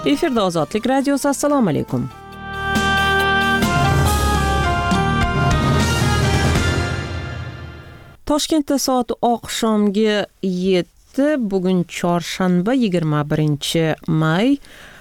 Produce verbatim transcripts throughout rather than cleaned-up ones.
Efirda Ozodlik radiosi. Assalomu alaykum. Toshkentda soat oqshomgi yetti, bugun chorshanba yigirma birinchi may.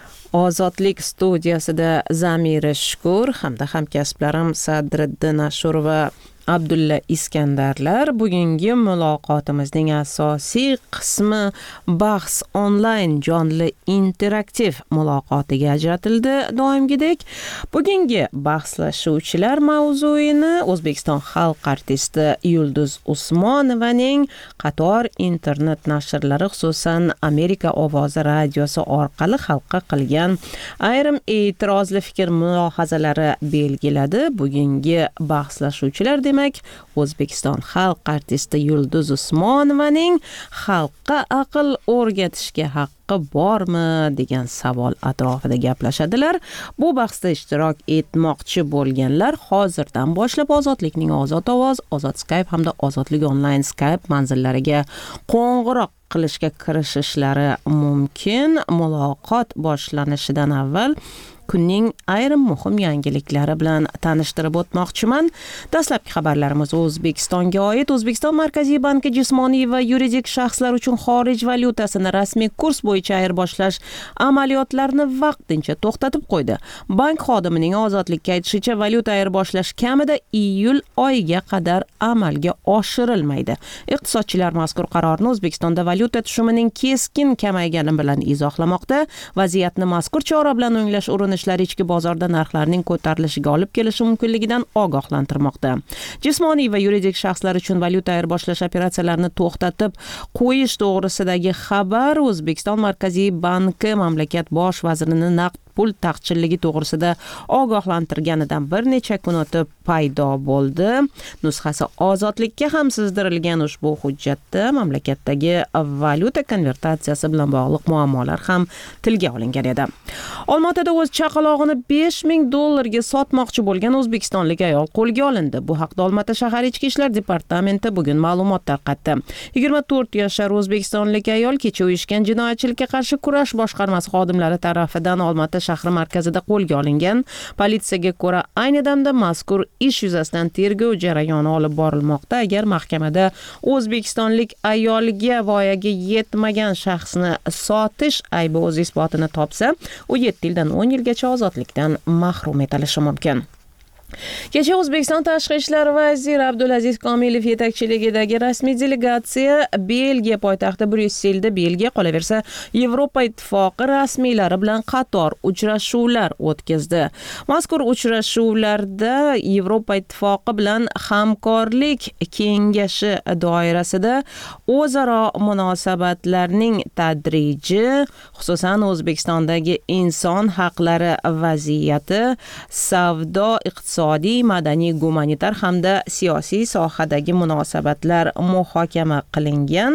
Ozodlik studiyasida Zamira Shukur hamda hamkasblarim Sadriddin Ashur va Abdulla Iskandarlar. Bugungi muloqotimizning asosiy qismi bahs onlayn jonli interaktiv muloqotiga ajratildi. Doimgidek, bugungi bahslashuvchilar mavzuini O'zbekiston xalq artisti Yulduz Usmonovaning qator internet nashrlari, xususan Amerika ovozi radiosi orqali xalqqa qilgan ayrim e'tirozli fikr mulohazalari belgiladi. Bugungi bahslashuvchilar demak O'zbekiston xalq artisti Yulduz Usmonovaning xalqqa aql o'rgatishga haqqi bormi degan savol atrofida gaplashadilar. Bu bahsda ishtirok etmoqchi bo'lganlar hozirdan boshlab Ozodlikning Ozod ovoz, Ozod Skype hamda Ozodlik onlayn Skype manzillariga qo'ng'iroq qilishga kirishishlari mumkin. Muloqot boshlanishidan avval kunning ayrim muhim yangiliklari bilan tanishtirib o'tmoqchiman. Dastlabki xabarlarimiz O'zbekistonga oid. O'zbekiston Markaziy banki jismoniy va yuridik shaxslar uchun xorij valyutasini rasmiy kurs bo'yicha ayirboshlash amaliyotlarini vaqtincha to'xtatib qo'ydi. Bank xodimining Ozodlikka aytishicha, valyuta ayirboshlash kamida iyul oyiga qadar amalga oshirilmaydi. Iqtisodchilar mazkur qarorni O'zbekistonda valyuta tushumining keskin kamaygani bilan izohlamoqda. Vaziyatni mazkur chora bilan o'nglash urinishi ichki bozorda narxlarning ko'tarilishiga olib kelishi mumkinligidan ogohlantirmoqda. Jismoniy va yuridik shaxslar uchun valyuta ayirboshlash operatsiyalarini to'xtatib qo'yish to'g'risidagi xabar O'zbekiston Markaziy banki mamlakat bosh vazirini naqd pul taqchilligi to'g'risida ogohlantirganidan bir necha kun o'tib paydo bo'ldi. Nusxasi Ozodlikka ham sizdirilgan ushbu hujjatda mamlakatdagi valyuta konvertatsiyasi bilan bog'liq muammolar ham tilga olingan edi. Olmaotada o'z chaqalog'ini besh ming dollarga sotmoqchi bo'lgan o'zbekistonlik ayol qo'lga olindi. Bu haqda Olmaota shahar Ichki ishlar departamenti bugun ma'lumot tarqatdi. yigirma to'rt yashar o'zbekistonlik ayol kecha uyushgan jinoyatchilikka qarshi kurash boshqarmasi xodimlari tarafidan Olmaota shahri markazida qo'lga olingan. Politsiyaga ko'ra, ayni damda mazkur ish yuzasidan tergov jarayoni olib borilmoqda. Agar mahkamada o'zbekistonlik ayolga voyaga yetmagan shaxsni sotish aybi o'z isbotini topsa, u yetti yildan o'n yilgacha ozodlikdan mahrum etilishi mumkin. Kecha O'zbekiston Tashqi ishlar vaziri Abdulaziz Komilov yetakchiligidagi rasmiy delegatsiya Belgiya poytaxti Bryusselda, Belgiya qolaversa Yevropa Ittifoqi rasmiylari bilan qator uchrashuvlar o'tkazdi. Mazkur uchrashuvlarda Yevropa Ittifoqi bilan hamkorlik kengashi doirasida o'zaro munosabatlarning tadriji, xususan O'zbekistondagi inson haqlari vaziyati, savdo, iqtisodiy iqtisodiy, madaniy, gumanitar hamda siyosiy sohadagi munosabatlar muhokama qilingan.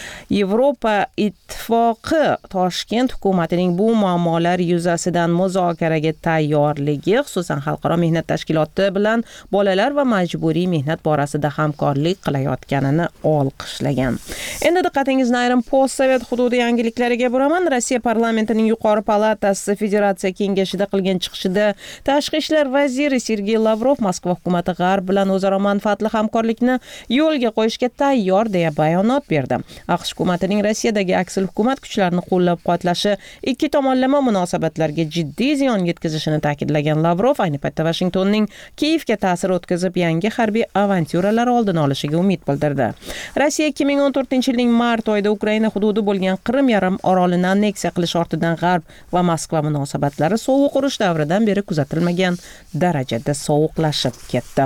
Yevropa Ittifoqi Toshkent hukumatining bu muammolar yuzasidan muzokaraga tayyorligi, xususan Xalqaro mehnat tashkiloti bilan bolalar va majburiy mehnat borasida hamkorlik qilayotganini olqishlagan. Endi diqqatingizni ayrim postsovet hududi yangiliklariga buraman. Rossiya parlamentining yuqori palatasi Federatsiya kengashida qilgan chiqishida Tashqi ishlar vaziri Sergey Lavrov Moskva hukumati G'arb bilan o'zaro manfaatli hamkorlikni yo'lga qo'yishga tayyor deya bayonot berdi. AQSh hukumatining Rossiyadagi aksil hukumat kuchlarini qo'llab-quvvatlashi ikki tomonlama munosabatlarga jiddiy ziyon yetkazishini ta'kidlagan Lavrov ayni paytda Washingtonning Kiyevga ta'sir o'tkazib yangi harbiy avantyuralar oldini olishiga umid bildirdi. Rossiya ikki ming o'n to'rtinchi yilning mart oyida Ukraina hududi bo'lgan Qrim yarim orolini anneksiya qilish ortidan G'arb va Moskva munosabatlari sovuq urush davridan beri kuzatilmagan darajada sovuqlashib ketdi.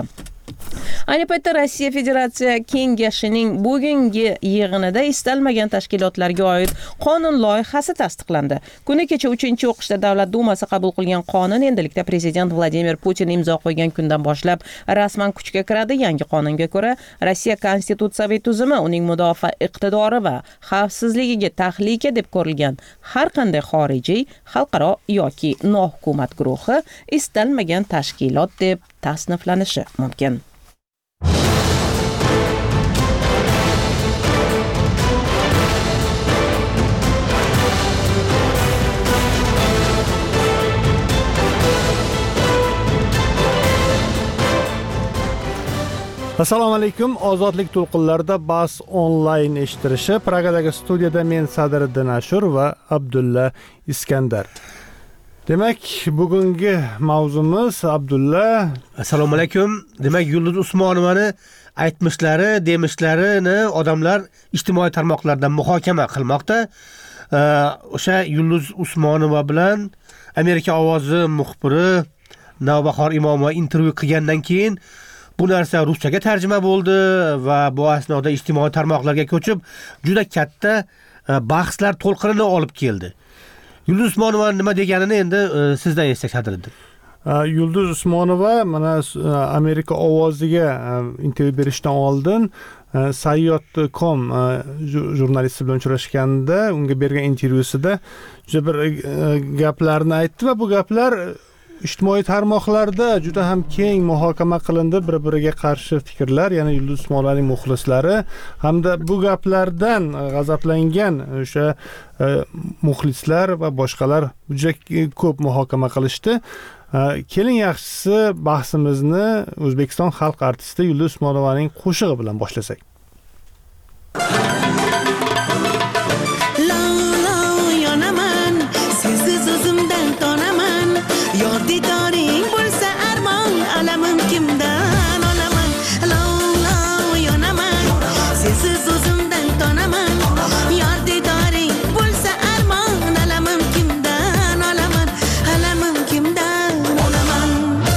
Ayni paytda Rossiya Federatsiya Kengashining bugungi yig'inida istalmagan tashkilotlarga oid qonun loyihasi tasdiqlandi. Kuni kecha uchinchi o'qishda Davlat Dumasi qabul qilgan qonun endilikda Prezident Vladimir Putin imzo qo'ygan kundan boshlab rasman kuchga kiradi. Yangi qonunga ko'ra, Rossiya konstitutsiyaviy tuzumi uning mudofaa iqtidori va xavfsizligiga tahlika deb ko'rilgan har qanday xorijiy, xalqaro yoki nohukumat guruhi istalmagan tashkilot deb tasniflanishi mumkin. Assalomu alaykum. Ozodlik to'lqinlarida bas onlayn eshittirishi. Pragadagi studiyada men Sadiriddin Ashur va Abdulla Iskandar. Demak, bugungi mavzumiz Abdulla. Assalomu alaykum. Demak, Yulduz Usmonovani aytmishlari, demishlarini odamlar ijtimoiy tarmoqlarda muhokama qilmoqda. O'sha Yulduz Usmonova bilan Amerika ovozi muxbiri Navbahor Imomova intervyu qilgandan keyin bu narsa ruschaga tarjima bo'ldi va bu asnoda ijtimoiy tarmoqlarga ko'chib juda katta bahslar to'lqinini olib keldi. Yulduz Usmonova nima deganini endi sizdan eshitsak Sadiriddin. Yulduz Usmonova mana Amerika ovoziga intervyu berishdan oldin sayyod dot com jurnalisti bilan uchrashganda unga bergan intervyusida juda bir gaplarni aytdi va bu gaplar ijtimoiy tarmoqlarda juda ham keng muhokama qilindi, bir-biriga qarshi fikrlar, ya'ni Yulduz Usmonovaning muxlislari hamda bu gaplardan g'azablangan o'sha muxlislar va boshqalar juda ko'p muhokama qilishdi. Keling yaxshisi bahsimizni O'zbekiston xalq artisti Yulduz Usmonovaning qo'shig'i bilan boshlasak. Yordidoring bo'lsa armon, alamim kimdan olaman? Lov lov yonaman, sensiz o'zimdan tonaman. Yordidoring bo'lsa armon, alamim kimdan olaman? Alamim kimdan olaman?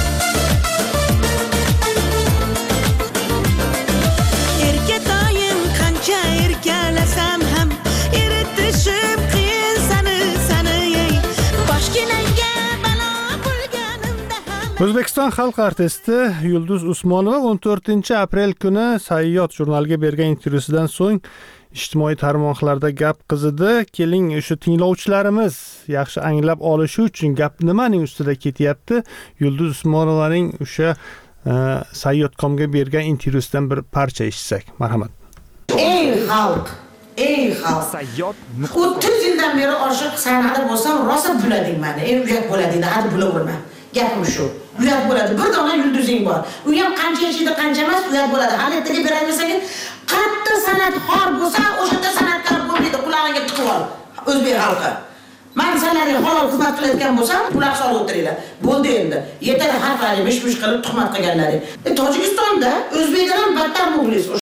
Erkatoyim qancha erkalasam ham eritishim qiyin sani sani boshginangga O'zbekiston xalq artisti Yulduz Usmonova o'n to'rtinchi aprel kuni Sayyod jurnaliga bergan intervyusidan so'ng ijtimoiy tarmoqlarda gap qizidi. Keling, o'sha tinglovchilarimiz yaxshi anglab olishi uchun gap nimaning ustida ketyapti? Yulduz Usmonovaning o'sha Sayyod dot com ga bergan intervyusidan bir parcha eshitsak. Marhamat. Ey xalq, ey xalq. Sayyod o'ttiz yildan beri oshiq sanada bo'lsam, rosa bulading meni. Ey uyat bo'ladingda, hadi bulaverma. Gapim shu. Uyat bo'ladi. Bir dona yulduzing bor. U ham qancha yashaydi, qancha emas, uyat bo'ladi. Hali ertaga beraversangiz, qattiq san'at xor bo'lsa, o'shada san'atkor bo'lmaydi, qulog'iga tiqib ol. O'zbek xalqi. Men sizlarga halol xizmat qilayotgan bo'lsam, quloq solib o'tiringlar. Bo'ldi endi. Yetadi harflarni mish-mish qilib tuhmat qilganlaring. E Tojikistonda o'zbeklardan battar muxlis